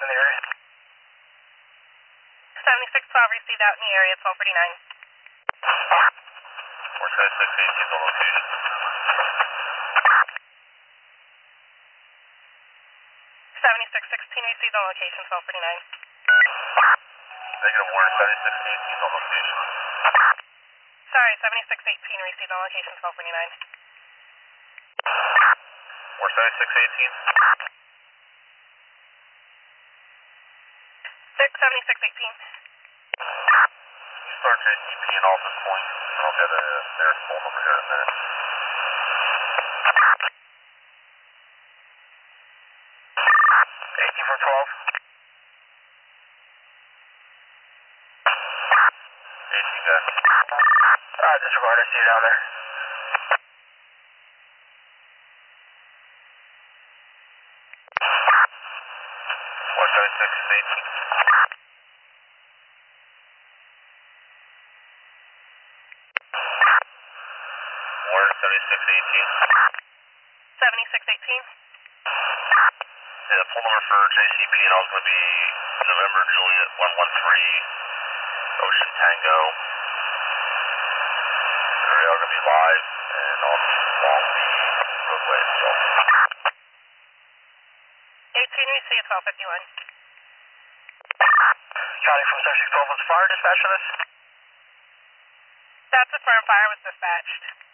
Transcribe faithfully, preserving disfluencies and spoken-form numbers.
in the area. seventy-six twelve received out in the area, twelve thirty-nine. four seventy-six eighteen on location. seventy-six sixteen received on location, twelve thirty-nine. Negative Warner, seventy-six eighteen on location. Sorry, seventy-six eighteen received on location, twelve thirty-nine. four seventy-six eighteen. six seventy-six eighteen. You start J C P and off this point, and I'll get a their phone number here in a minute. eighteen from twelve. eighteen, guys. Uh, disregard, I see you down there. four seventy-six eighteen. Warner, seventy-six eighteen. seventy-six eighteen. Yeah, the phone number for J C P and I was going to be November Juliet one one three Ocean Tango. They are going to be live and on Long Beach roadway itself. eighteen received, twelve fifty-one. Charlie from seventy-six twelve was fire dispatch for this? That's a firm fire was dispatched.